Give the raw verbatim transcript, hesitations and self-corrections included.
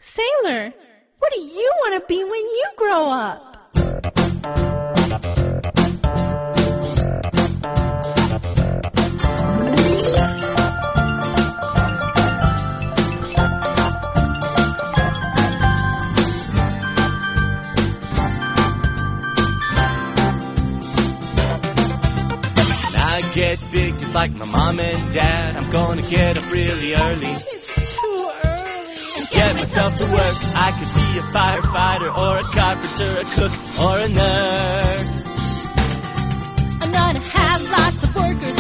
Sailor, what do you want to be when you grow up? Get big just like my mom and dad. I'm gonna get up really early. It's too early. And get myself to work. I could be a firefighter or a carpenter, a cook or a nurse. I'm gonna have lots of workers